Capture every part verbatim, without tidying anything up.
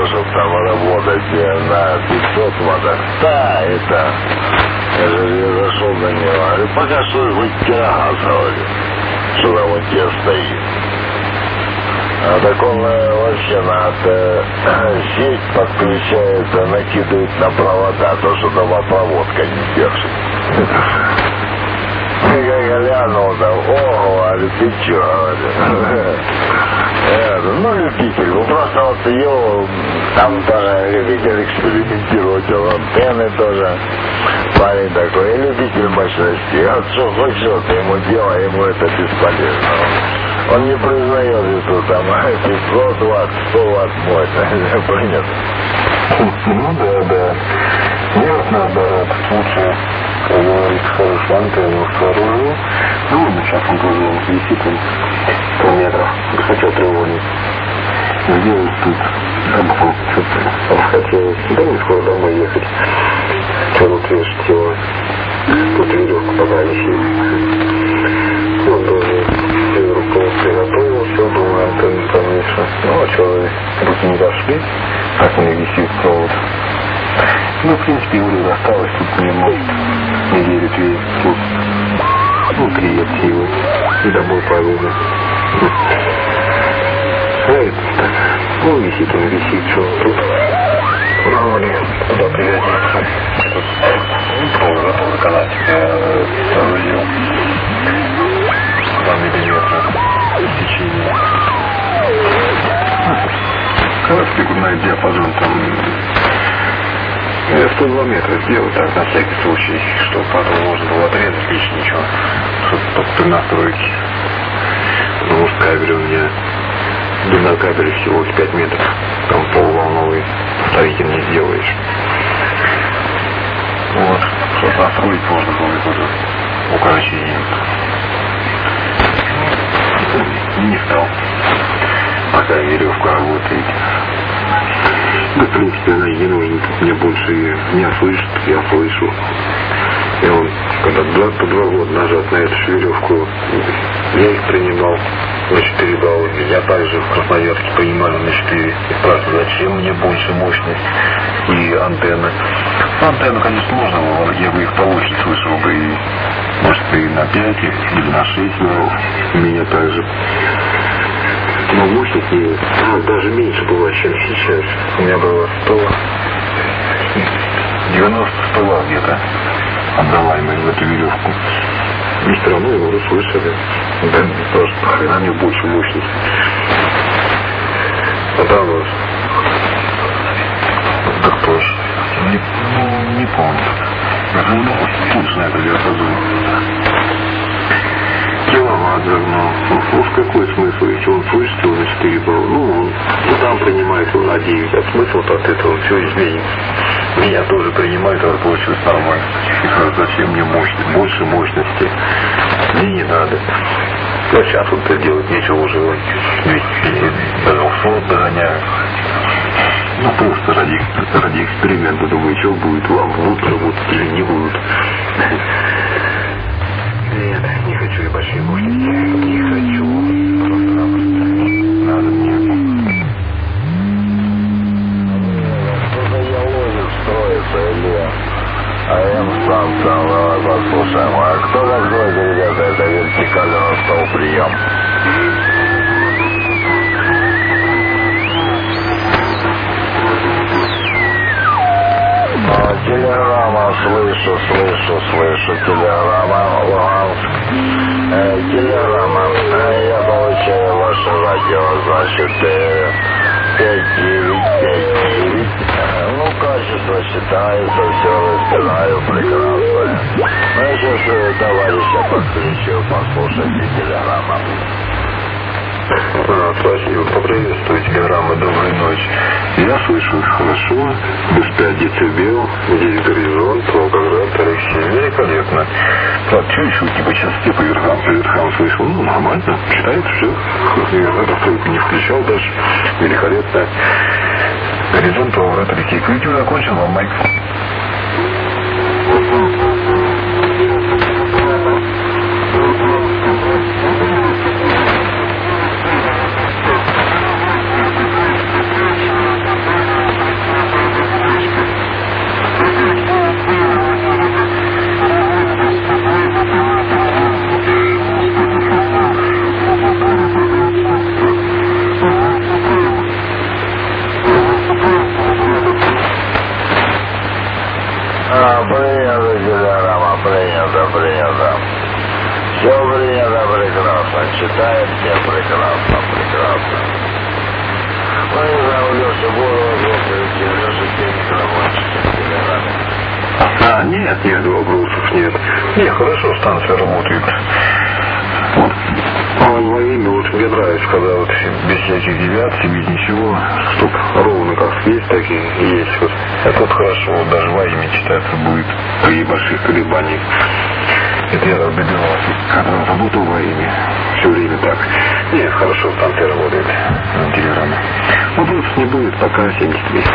чтобы там работать на пятьсот ваттах. Да, это... Я же зашел до него. Говорю, пока что вытягивать, говорю. Что там у тебя стоит. А так он вообще на э, сеть подключается, накидывает на провода, то, что домопроводка не держит. Я глянул там, ого, а ты чё, говорю. Ну, любитель, ну просто вот ее, там тоже любитель экспериментировать, антенны тоже, парень такой, и любитель мощности. Вот что хочет, ему дело, ему это бесполезно. Он не признает, что там пятьсот ватт, сто ватт мощность, понятно? Ну да, да. Нет, наоборот, лучше, как говорится, хорошую антенну сооружил. Ну, ладно, сейчас он тоже висит, он сто метров, хотел треугольник. Сделать тут, забыл, что-то расхотелось. Да не скоро домой ехать. Что тут вешать его? Тут веревку пока висит. Он тоже веревку приготовил, все, думаю, антенну повешу. Ну, а что, руки не дошли, так у меня висит провод. Ну, в принципе, его осталось тут немного. Недели две тут. Ну, три активы. И домой повезли. А это так. Ну, висит он, висит, что тут. Проволи. Куда привязаться? Тут провод готов заказать. Соорудил. два миллиметра сечения. Короче, фигурный диапазон там... Я сто два метра сделал так, на всякий случай, чтобы потом можно было отрезать лишнее ничего, чтобы при настройке. Потому что кабель у меня, длина кабеля всего пять метров, там полуволновый, вставить не сделаешь. Вот, чтобы настроить можно было какое-то укорочение. Не стал, пока веревка работает. Да, в принципе, она и не нужна. Мне больше меня слышит, я слышу. И он, когда два, по два года назад на эту веревку я их принимал на четыре балла. Я также в Красноярске принимали на четыре. И спрашивали, зачем мне больше мощность и антенны. Ну, антенну, конечно, можно было. Я бы их получше слышал бы и, может, и на пять или на шесть баллов. Меня также. Но мощность не, а, даже меньше было, чем сейчас. У меня было сто девяносто сто ватт где-то отдала ему в эту веревку. И все равно его услышали. Да, тоже нахрена мне больше мощности. А там вот так тоже. Не, ну, не помню. Ну, точно это диапазон. Киловатт загнал. Ну, в какой смысл, если он слышит его на четыре балла? Ну, он ну, там принимает его на девять. А смысл от этого все изменится. Меня тоже принимают, а получилось нормально. Зачем мне мощность? Больше мощности. Мне не надо. Но сейчас вот это делать нечего уже. До двухсот догоняю. Ну, просто ради, ради эксперимента. Думаю, что будет вам, будут работать или не будут. Нет, не хочу я большие мощности. Не хочу. Просто-напросто. Надо мне. Что-то я лозик строится, или АМ-станция. Давай послушаем. А кто так говорит, ребята, это вертикальный стол прием? Телеграмма, слышу, слышу, слышу, телеграмма, Луганск, э, телеграмма, э, я получаю ваше радио, значит, э, пять девять пять девять, э, ну, качество считается, все разбираю, прекрасное. Ну, я сейчас э, товарища подключу, послушайте телеграмма. А, спасибо, поприветствую телеграммы, доброй ночи. Я слышу хорошо, без пять децибел, здесь горизонт, Волгоград, Алексей, великолепно. Так, что еще типа частоте по верхам, по верхам слышал? Ну, нормально, читает все. Расстройку не включал даже, великолепно. Горизонт, Волгоград, Алексей. Видео закончил, вам майк. принято. Все принято прекрасно. Читает все прекрасно, прекрасно. Ну, не знаю, Леша, буду вопросы, Леша, тебе микрофончики, телеграмме. А, нет, нет, вопросов нет. Не, хорошо, станция работает. Вот. Во имя, вот мне нравится, когда вот без всяких девиаций, без ничего, чтоб ровно как есть, так и есть. Вот. Это вот хорошо, вот даже во имя читаться будет при больших колебаниях. Это я так добивался, когда работал во имя. Все время так. Нет, хорошо, станция работает на телеграмме. Вопросов не будет, пока семьдесят три.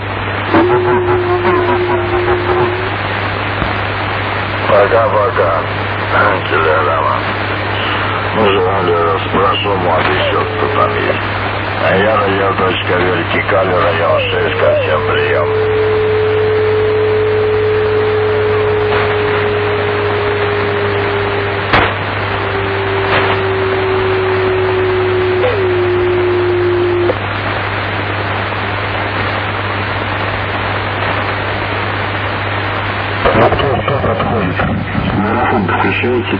Пока-пока. Телеграмма. Ну же, спрошу, мод, еще кто там есть. А я радио точка вертикаль, район шесть, ко всем прием. Ну кто, кто подходит? Марафон включайте.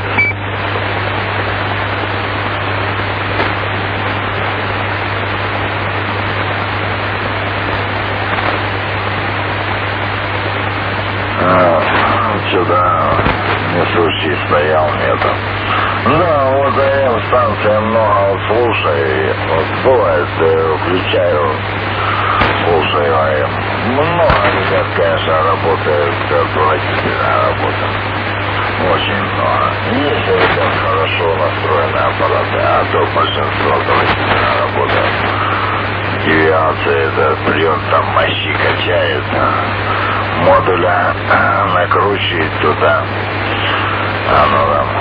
Сюда несущий стоял где-то. Да, вот АМ станция много, вот слушай, вот бывает, включаю, слушаю АМ. Много ребят, конечно, работает, отвратительная работа. Очень много. Есть у ребят хорошо настроенные аппараты, а то большинство отвратительная работа. Девиация, это прием там мощи качает. Модуля накручивает туда. Оно там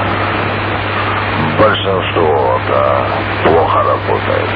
большинство да, плохо работает.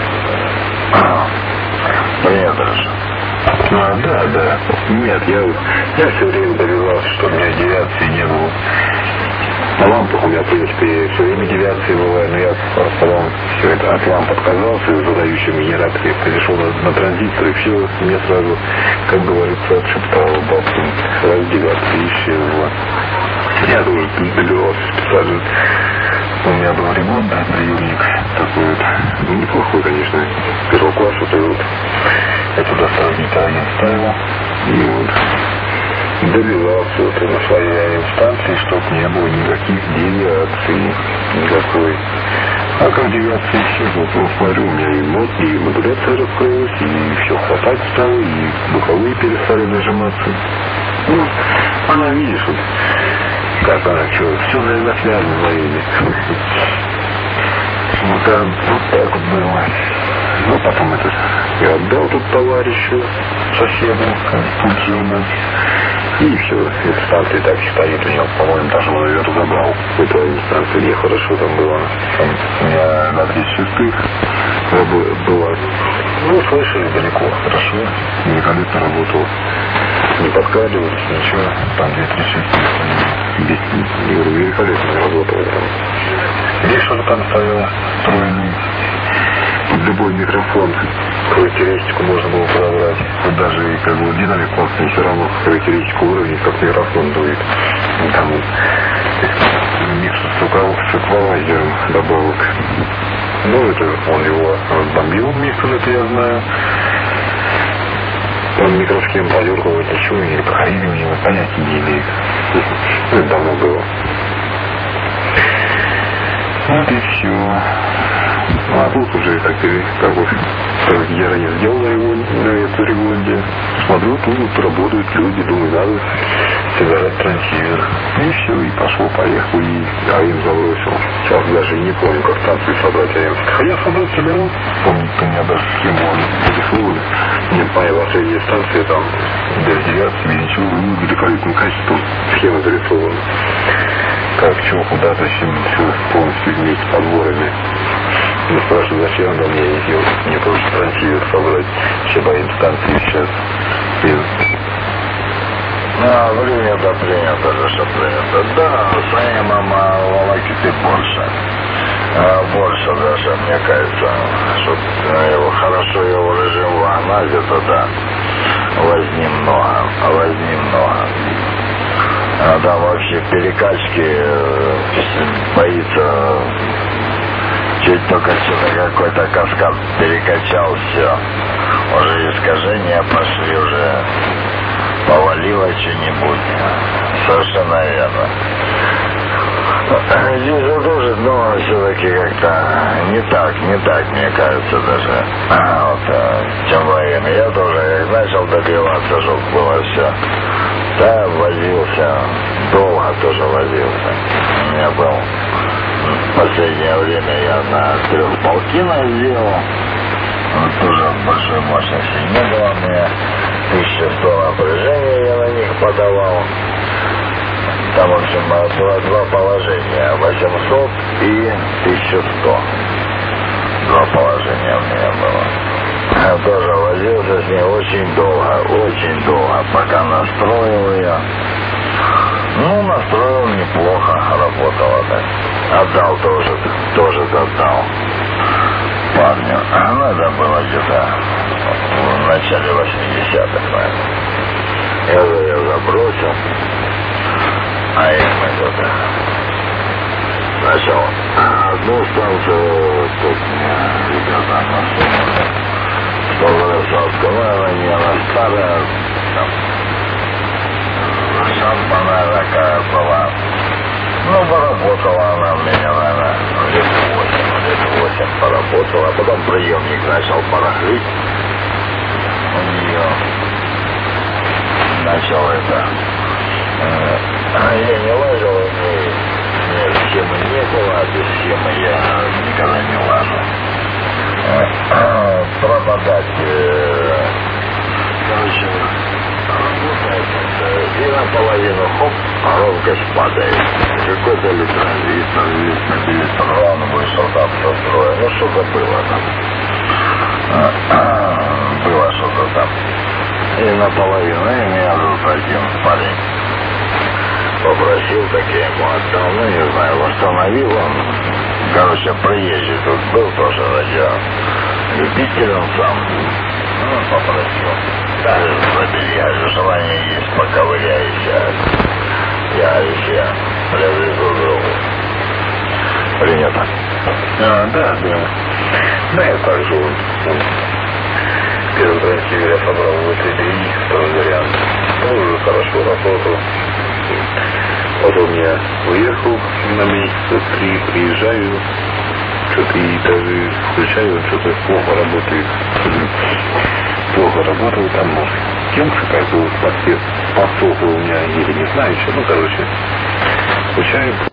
Принято же. А, да, да. Нет, я, я все время добивался, что у меня девиации не было. На лампах у меня, в принципе, все время девиации бывает, но я потом все это от ламп отказался, в задающем генераторе перешел на, на транзистор, и все, мне сразу, как говорится, отшептало бабку, сразу девиация исчезла. Я тоже добивался специально. У меня был ремонт, да, приемник такой вот, ну, неплохой, конечно, первого класса, то вот я туда сразу гитарин ставил, и вот добивался вот на своей инстанции, чтоб не было никаких девиаций, никакой. А как девиация исчезла, то смотрю, у меня и, мод, и модуляция раскрылась, и все хватать стало, и духовые перестали нажиматься. Ну, она, видишь, вот, как она, что, все, наверное, связано во имя. Вот, да, вот так вот было. Ну, потом это я отдал тут товарищу, соседу, Путину. И все, эта станция так стоит у него, по-моему, даже он ее разобрал. Это станция, где хорошо там было. Там у меня на тридцать шестых было. Ну, слышали, далеко, хорошо. Великолепно работал. Не подкрадывались, ничего. Там две тридцать шестых. Я говорю, великолепно работал. Здесь что-то там стояло, тройный. Под любой микрофон характеристику можно было подобрать. Вот даже как бы динамик классный, все равно характеристику уровня, как микрофон дует. Там микс с эквалайзером добавок. Ну, это он его разбомбил, миксер, это я знаю. Там микросхем подергал, это что, или покорили у него, понятия не имеет. Это давно было. Вот и все. Ну, а тут уже так и как бы я ранее сделал на, его, на эту регулонде. Смотрю, тут работают люди, думаю, надо собирать трансивер. И все, и пошло, поехал, и АИМ забросил. Сейчас даже не помню, как станцию собрать АИМ. Хотя собрать соберу. Помню, у меня даже схему нарисовали. Нет, моя последняя станция там без девиации, без ничего, ну, великолепным качеством схема зарисована. Как, чего, куда, зачем, все полностью вместе с подборами. Ну, спрашиваю, зачем да мне не делать? Мне просто трансивер собрать, все боим станции сейчас. А, принято, принято, Леша, принято. Да, своей мама волокиты больше. А, больше даже, мне кажется, чтобы его хорошо его режим вогнать, это да. Возни много, возни много. А там вообще перекачки э, боится, чуть только что-то какой-то каскад перекачал, все. Уже искажения пошли, уже повалило что-нибудь. Совершенно верно. Здесь же тоже, но все-таки как-то не так, не так, мне кажется, даже. А, вот, чем военный. Я тоже как начал добиваться, чтобы было все. Да, возился, долго тоже возился. У меня был в последнее время я на трех полтинах сделал. Тоже большой мощности не было у меня. тысяча сто напряжения я на них подавал. Там, в общем, было два положения, восемьсот и тысяча сто. Два положения у меня было. Я тоже возился с ней очень долго, очень долго, пока настроил ее. Ну, настроил неплохо, работала так. Отдал тоже, тоже отдал парню. Надо было где-то в начале восьмидесятых, наверное. Я ее забросил. А я мы тут сначала одну станцию, тут мне ребята насунули, что Ворошиловская, ну, она не она старая, там, шампа, наверное, какая была. Ну, поработала она у меня, наверное, лет восемь, лет восемь поработала, а потом приемник начал барахлить у нее. Начал это... А я не лазил, ни схемы не было, без схемы я никогда не лажу. Пропадать, короче, работает, и наполовину, хоп, а громкость падает. Какой-то электролит, стабилизатор, он вышел там со строя, ну что-то было там. Было что-то там. И наполовину, и меня тут один парень попросил, так я ему отдал, ну не знаю, восстановил он. Короче, приезжий тут был тоже радио. Любитель он сам. Ну, попросил. Да, забери, я же желание есть, поковыряйся. Я еще привезу другу. Принято. А, да, да. Да, я также вот, первый трансивер я собрал в этой три, второй вариант. Ну, уже хорошо работал. Вот у меня уехал на месяца три, приезжаю, что-то и даже включаю, что-то плохо работает. Плохо работал, там, может, кемка как бы подсох у меня, или не знаю еще, ну, короче, включаю.